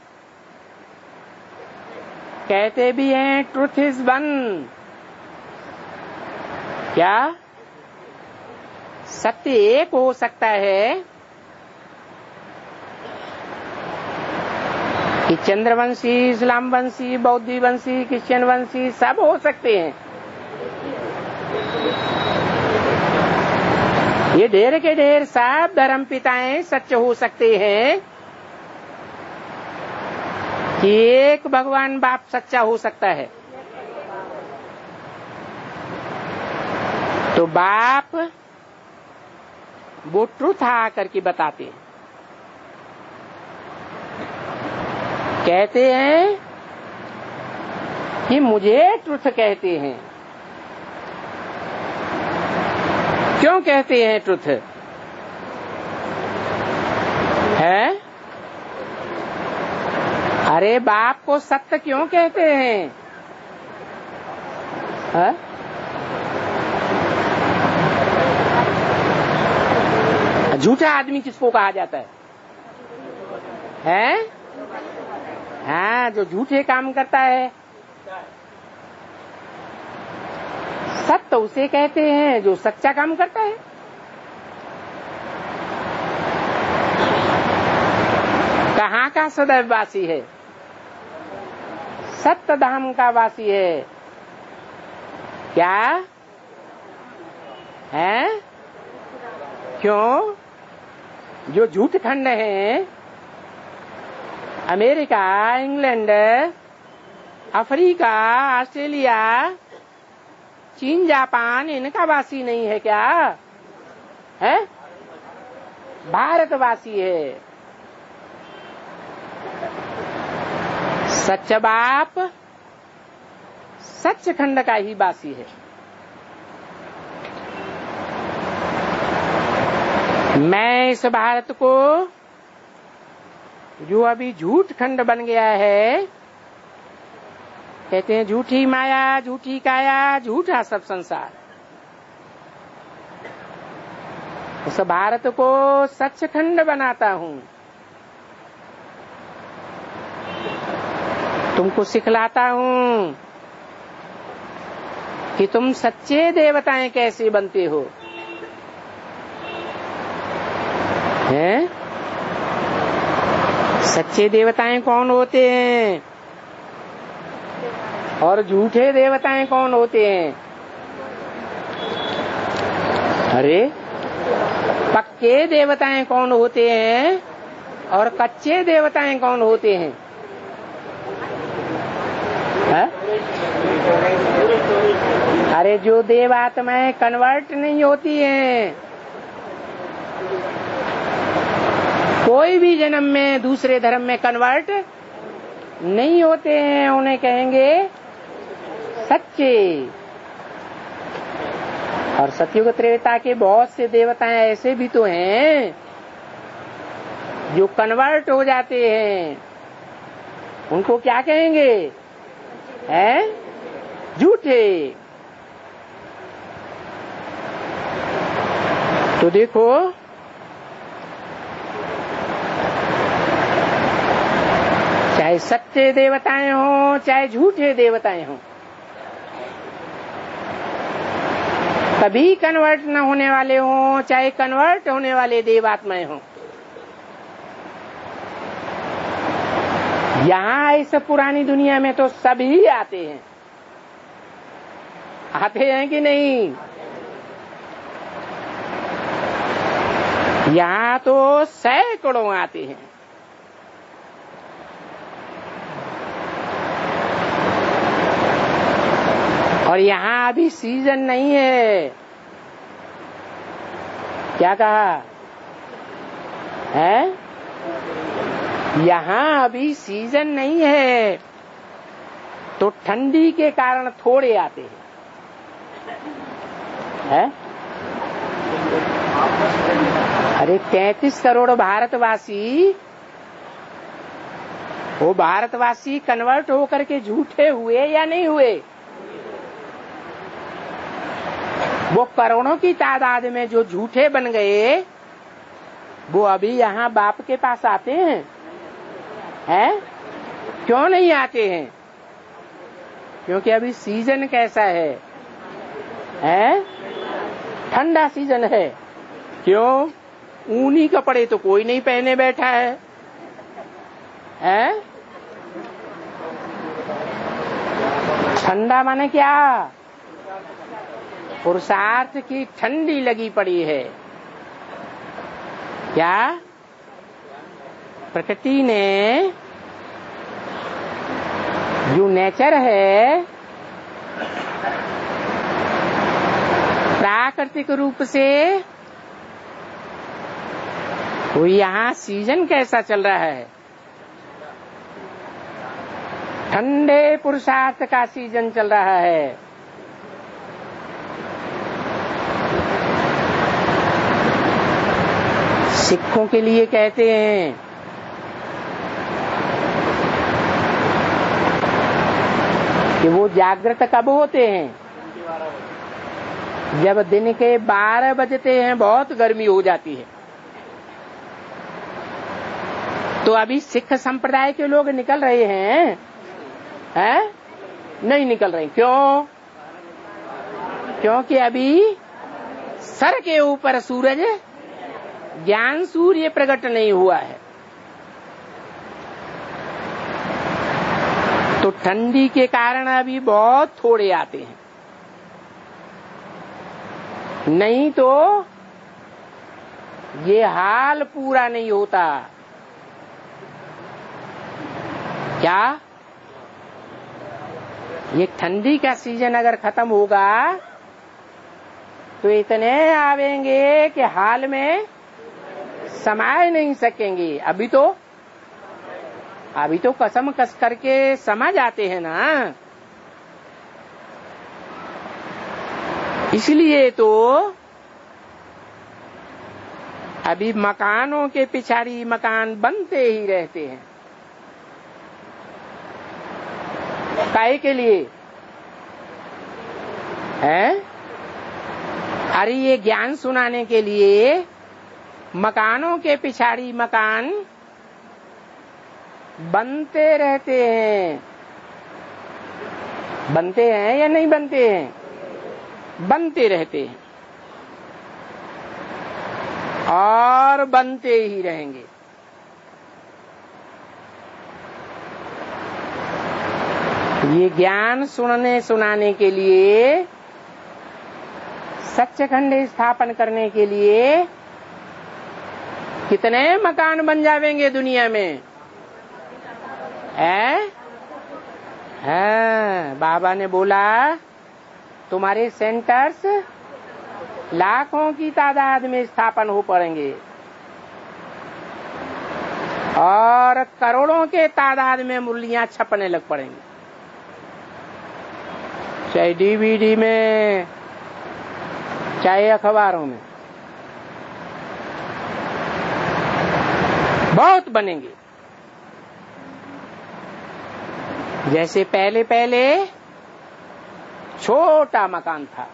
कहते भी हैं ट्रुथ इज वन। क्या सत्य एक हो सकता है कि चंद्रवंशी, इस्लाम वंशी, बौद्धी वंशी, क्रिश्चियन वंशी सब हो सकते हैं? ये ढेर के ढेर सब धर्म पिताएं सच हो सकते हैं कि एक भगवान बाप सच्चा हो सकता है? तो बाप वो ट्रुथ आकर के बताते हैं, कहते हैं कि मुझे ट्रुथ कहते हैं। क्यों कहते हैं ट्रुथ है? अरे बाप को सत्य क्यों कहते हैं? है? झूठा आदमी किसको कहा जाता है? हैं? हाँ, जो झूठे काम करता है। सत्य तो उसे कहते हैं जो सच्चा काम करता है। कहाँ का सदैव वासी है? सत्य धाम का वासी है। क्या है? क्यों? जो झूठ खंड है, अमेरिका, इंग्लैंड, अफ्रीका, ऑस्ट्रेलिया, चीन, जापान, इनका वासी नहीं है क्या? है? भारतवासी है। सच्चा बाप सच खंड का ही वासी है। मैं इस भारत को जो अभी झूठ खंड बन गया है, कहते हैं झूठी माया, झूठी काया, झूठा सब संसार। उस भारत को सच खंड बनाता हूँ, तुमको सिखलाता हूँ कि तुम सच्चे देवताएं कैसे बनते हो। हैं? सच्चे देवताएं कौन होते हैं और झूठे देवताएं कौन होते हैं? अरे, पक्के देवताएं कौन होते हैं और कच्चे देवताएं कौन होते हैं? है? अरे, जो देवात्माएं कन्वर्ट नहीं होती हैं, कोई भी जन्म में दूसरे धर्म में कन्वर्ट नहीं होते हैं, उन्हें कहेंगे सच्चे। और सतयुग त्रेता के बहुत से देवताएं ऐसे भी तो हैं जो कन्वर्ट हो जाते हैं, उनको क्या कहेंगे? हैं? झूठे। तो देखो, चाहे सच्चे देवताएं हों चाहे झूठे देवताएं हों, कभी कन्वर्ट न होने वाले हों चाहे कन्वर्ट होने वाले देवात्माएं हों, यहाँ इस पुरानी दुनिया में तो सभी आते हैं। आते हैं कि नहीं? यहाँ तो सैकड़ों आते हैं। और यहाँ अभी सीजन नहीं है। क्या कहा है? यहाँ अभी सीजन नहीं है, तो ठंडी के कारण थोड़े आते हैं। है? अरे, तैंतीस करोड़ भारतवासी, वो भारतवासी कन्वर्ट होकर के झूठे हुए या नहीं हुए? वो करोड़ों की तादाद में जो झूठे बन गए, वो अभी यहाँ बाप के पास आते हैं? हैं? क्यों नहीं आते हैं? क्योंकि अभी सीजन कैसा है? हैं? ठंडा सीजन है। क्यों? ऊनी कपड़े तो कोई नहीं पहने बैठा है। हैं? ठंडा माने क्या? पुरुषार्थ की ठंडी लगी पड़ी है। क्या? प्रकृति ने जो नेचर है, प्राकृतिक रूप से, वो यहाँ सीजन कैसा चल रहा है? ठंडे पुरुषार्थ का सीजन चल रहा है। सिखों के लिए कहते हैं कि वो जागृत कब होते हैं? जब दिन के बारह बजते हैं, बहुत गर्मी हो जाती है। तो अभी सिख संप्रदाय के लोग निकल रहे हैं, हैं? नहीं निकल रहे। क्यों? क्योंकि अभी सर के ऊपर सूरज ज्ञान सूर्य प्रकट नहीं हुआ है। तो ठंडी के कारण अभी बहुत थोड़े आते हैं, नहीं तो ये हाल पूरा नहीं होता। क्या ये ठंडी का सीजन अगर खत्म होगा तो इतने आवेंगे कि हाल में समाये नहीं सकेंगे। अभी तो अभी तो कसम कस करके समा जाते हैं ना। इसलिए तो अभी मकानों के पिछाड़ी मकान बनते ही रहते हैं। काहे के लिए है? अरे ये ज्ञान सुनाने के लिए मकानों के पिछाड़ी मकान बनते रहते हैं। बनते हैं या नहीं बनते हैं? बनते रहते हैं और बनते ही रहेंगे। ये ज्ञान सुनने सुनाने के लिए, सच्चखंड स्थापन करने के लिए कितने मकान बन जावेंगे दुनिया में, है? हाँ, बाबा ने बोला तुम्हारे सेंटर्स लाखों की तादाद में स्थापन हो पड़ेंगे और करोड़ों के तादाद में मूर्तियां छपने लग पड़ेंगी, चाहे डीवीडी में चाहे अखबारों में। बहुत बनेंगे। जैसे पहले पहले छोटा मकान था,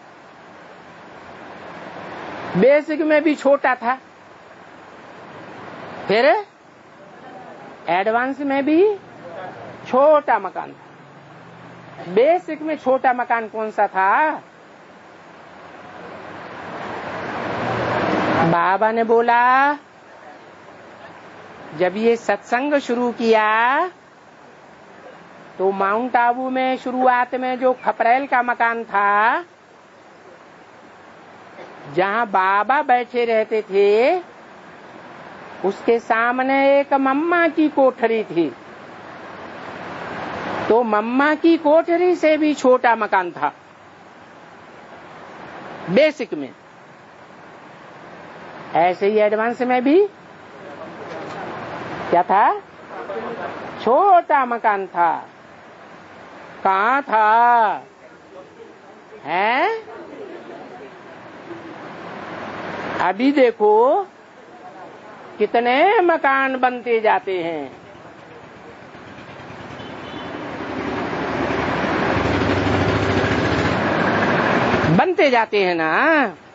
बेसिक में भी छोटा था, फिर एडवांस में भी छोटा मकान था। बेसिक में छोटा मकान कौन सा था? बाबा ने बोला जब ये सत्संग शुरू किया तो माउंट आबू में शुरुआत में जो खपरेल का मकान था, जहाँ बाबा बैठे रहते थे, उसके सामने एक मम्मा की कोठरी थी। तो मम्मा की कोठरी से भी छोटा मकान था बेसिक में। ऐसे ही एडवांस में भी क्या था? छोटा मकान था। कहाँ था? है? अभी देखो कितने मकान बनते जाते हैं। बनते जाते हैं ना।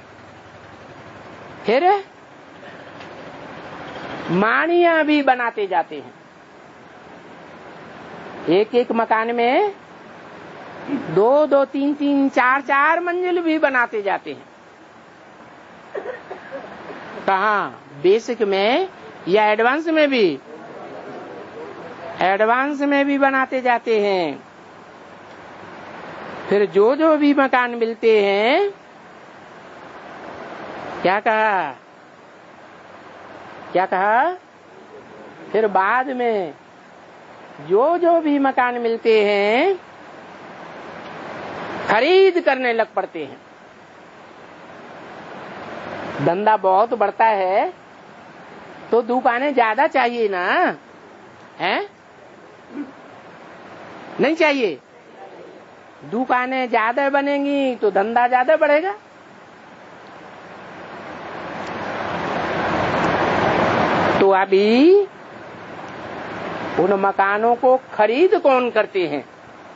फिर माड़ियां भी बनाते जाते हैं। एक एक मकान में दो दो तीन तीन चार चार मंजिल भी बनाते जाते हैं। कहाँ? बेसिक में या एडवांस में भी? एडवांस में भी बनाते जाते हैं। फिर जो जो भी मकान मिलते हैं, क्या कहा? क्या कहा? फिर बाद में जो जो भी मकान मिलते हैं खरीद करने लग पड़ते हैं। धंधा बहुत बढ़ता है तो दुकानें ज्यादा चाहिए ना, हैं? नहीं चाहिए? दुकानें ज्यादा बनेंगी तो धंधा ज्यादा बढ़ेगा। तो अभी उन मकानों को खरीद कौन करते हैं?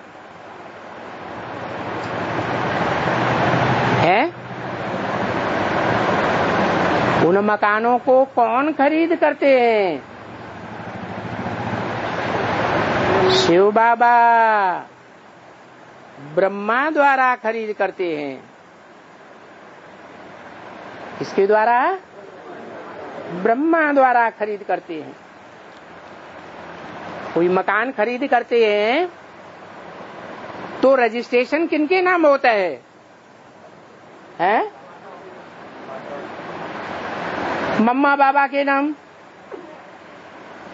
है? उन मकानों को कौन खरीद करते हैं? शिव बाबा ब्रह्मा द्वारा खरीद करते हैं। किसके द्वारा? ब्रह्मा द्वारा खरीद करते हैं। कोई मकान खरीद करते हैं तो रजिस्ट्रेशन किनके नाम होता है? हैं? मम्मा बाबा के नाम,